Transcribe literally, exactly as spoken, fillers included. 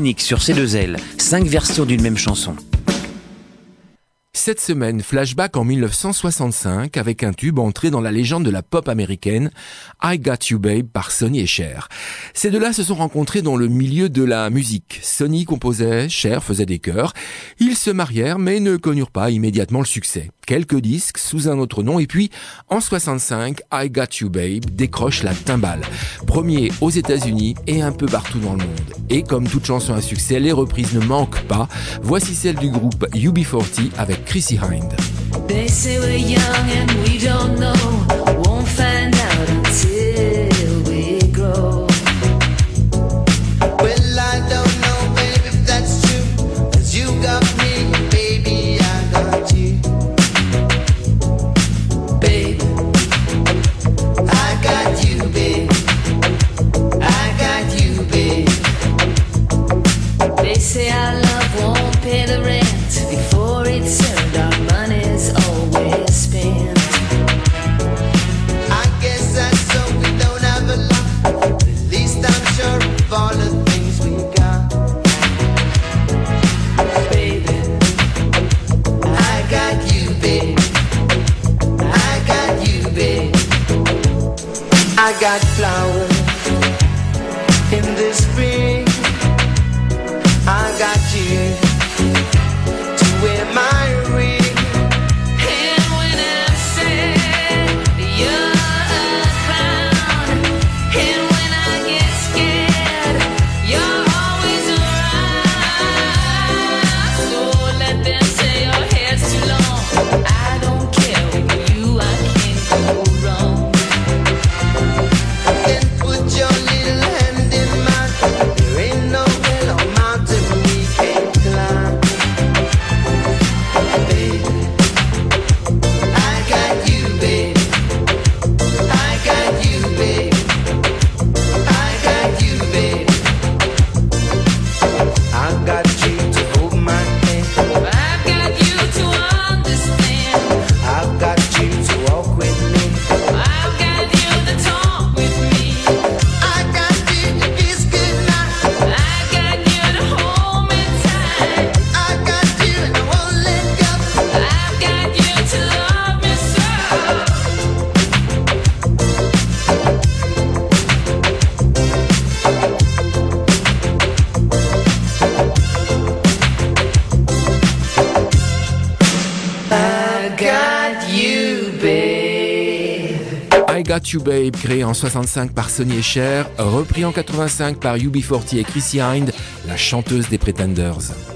unique sur C deux L, cinq versions d'une même chanson. Cette semaine, flashback en dix-neuf cent soixante-cinq avec un tube entré dans la légende de la pop américaine, I Got You Babe par Sonny et Cher. Ces deux-là se sont rencontrés dans le milieu de la musique. Sonny composait, Cher faisait des chœurs. Ils se marièrent mais ne connurent pas immédiatement le succès. Quelques disques sous un autre nom et puis en soixante-cinq, I Got You Babe décroche la timbale. Premier aux États-Unis et un peu partout dans le monde. Et comme toute chanson à succès, les reprises ne manquent pas. Voici celle du groupe U B quarante avec Chrissie Hynde. They say we're young and we don't know, won't find out until we grow. Well, I don't know, baby, if that's true, 'cause you got me, baby, I got you. Babe, I got you, babe, I got you, babe. They say our love won't pay the rent before it's earned, our money's always spent. I guess that's so we don't have a lot, at least I'm sure of all the things we got. Baby, I got you, babe, I got you, babe. I got flowers in the spring, I got you to wear my ring. And when I say you're a clown, and when I get scared, you're always around. So let them say your hair's too long, I don't care, with you I can't go wrong. Then put your little hand in mine, there ain't no hill or mountain we can't climb. Baby, I got you, baby, I got you, baby, I got you, baby. I got you to hold my hand, I've got you to understand, I've got you to walk with me, I've got you to talk with me, I got you to kiss goodnight, I've got you to hold me tight, I got you and I won't let go. I've got you to love me so. I got you, babe. I Got You Babe, créé en soixante-cinq par Sonny et Cher, repris en quatre-vingt-cinq par U B quarante et Chrissie Hynde, la chanteuse des Pretenders.